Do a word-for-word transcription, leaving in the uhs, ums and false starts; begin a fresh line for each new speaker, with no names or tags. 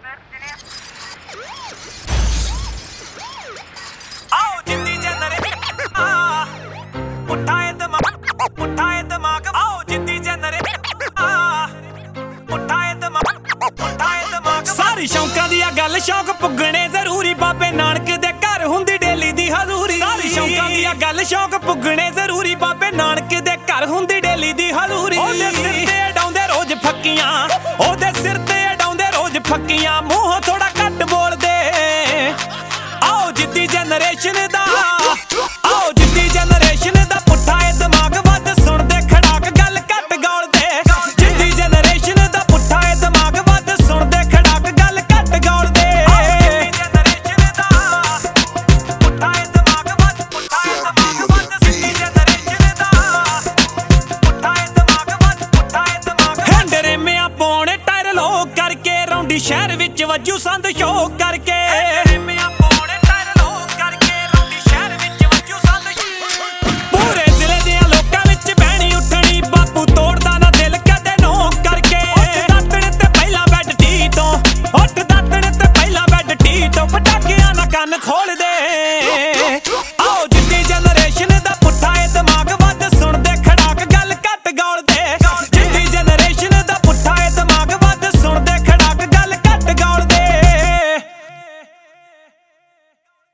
आओ जिद्दी जनरेशन उठाए दिमाग उठाए दिमाग आओ जिद्दी जनरेशन उठाए दिमाग उठाए दिमाग सारी शौकां दी गल शौक पुगणे जरूरी बाबे नानक दे घर हुंदी डेली दी हजूरी सारी शौकां दी गल शौक पुगणे जरूरी बाबे नानक दे घर हुंदी डेली दी हजूरी ओदे सिर ते डाउंदे रोज फक्कियां ओदे सिर ते डाउंदे रोज फक्कियां मूंह थोड़ा घट बोल दे आओ जिद्दी जनरेशन दा आओ जिद्दी जनरेशन दा पुट्ठा ए दिमाग वध सुन दे खड़ाक गल घट गौल दे जिद्दी जनरेशन दा पुट्ठा ए दिमाग वध सुन दे खड़ाक गल घट गौल दे जिद्दी जनरेशन दा पुट्ठा ए दिमाग वध पुट्ठा ए दिमाग वध जिद्दी जनरेशन दा पुट्ठा ए दिमाग वध पुट्ठा ए दिमाग हैंडरे में पौने टायर लो करके रौंडी शहर विच वजू संद शो करके